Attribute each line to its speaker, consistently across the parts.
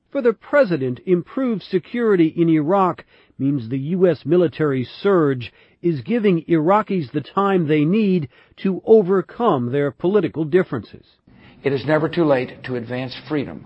Speaker 1: For the president, improved security in Iraq means the U.S. military surge is giving Iraqis the time they need to overcome their political differences.
Speaker 2: It is never too late to advance freedom,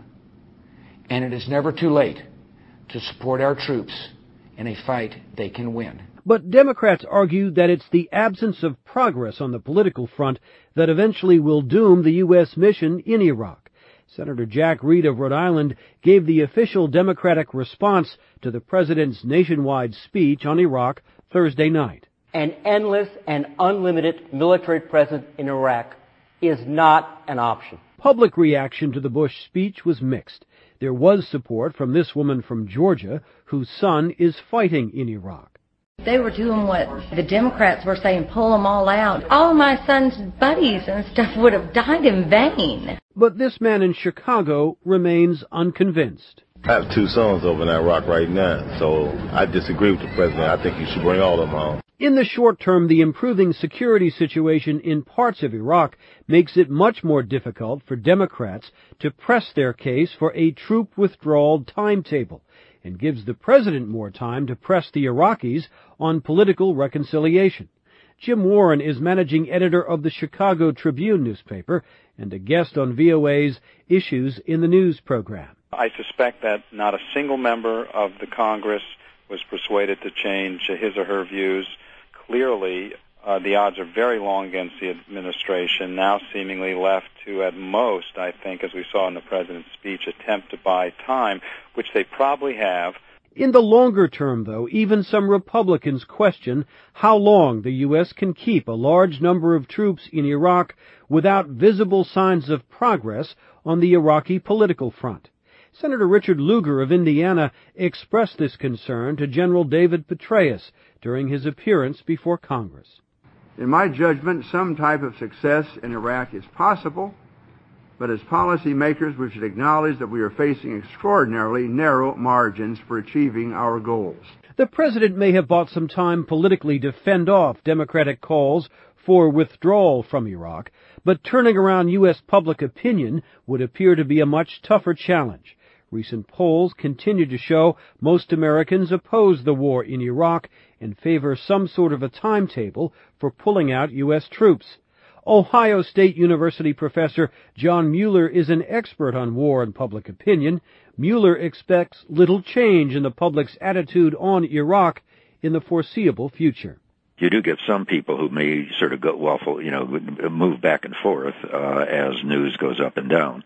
Speaker 2: and it is never too late to support our troops in a fight they can win.
Speaker 1: But Democrats argue that it's the absence of progress on the political front that eventually will doom the U.S. mission in Iraq. Senator Jack Reed of Rhode Island gave the official Democratic response to the president's nationwide speech on Iraq Thursday night.
Speaker 3: An endless and unlimited military presence in Iraq is not an option.
Speaker 1: Public reaction to the Bush speech was mixed. There was support from this woman from Georgia, whose son is fighting in Iraq.
Speaker 4: They were doing what the Democrats were saying, pull them all out. All of my son's buddies and stuff would have died in vain.
Speaker 1: But this man in Chicago remains unconvinced.
Speaker 5: I have two sons over in Iraq right now, so I disagree with the president. I think he should bring all of them home.
Speaker 1: In the short term, the improving security situation in parts of Iraq makes it much more difficult for Democrats to press their case for a troop withdrawal timetable, and gives the president more time to press the Iraqis on political reconciliation. Jim Warren is managing editor of the Chicago Tribune newspaper and a guest on VOA's Issues in the News program.
Speaker 6: I suspect that not a single member of the Congress was persuaded to change his or her views. Clearly, the odds are very long against the administration, now seemingly left to, at most, I think, as we saw in the president's speech, attempt to buy time, which they probably have.
Speaker 1: In the longer term, though, even some Republicans question how long the U.S. can keep a large number of troops in Iraq without visible signs of progress on the Iraqi political front. Senator Richard Lugar of Indiana expressed this concern to General David Petraeus during his appearance before Congress.
Speaker 7: In my judgment, some type of success in Iraq is possible, but as policymakers, we should acknowledge that we are facing extraordinarily narrow margins for achieving our goals.
Speaker 1: The president may have bought some time politically to fend off Democratic calls for withdrawal from Iraq, but turning around U.S. public opinion would appear to be a much tougher challenge. Recent polls continue to show most Americans oppose the war in Iraq and favor some sort of a timetable for pulling out U.S. troops. Ohio State University professor John Mueller is an expert on war and public opinion. Mueller expects little change in the public's attitude on Iraq in the foreseeable future.
Speaker 8: You do get some people who may sort of go waffle, move back and forth as news goes up and down.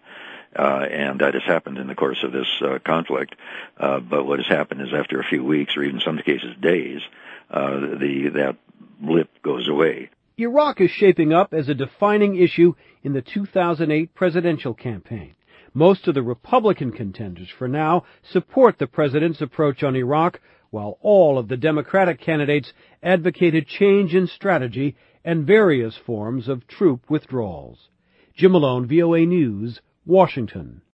Speaker 8: And that has happened in the course of this conflict. But what has happened is after a few weeks, or even in some cases days, that blip goes away.
Speaker 1: Iraq is shaping up as a defining issue in the 2008 presidential campaign. Most of the Republican contenders for now support the president's approach on Iraq, while all of the Democratic candidates advocated change in strategy and various forms of troop withdrawals. Jim Malone, VOA News, Washington.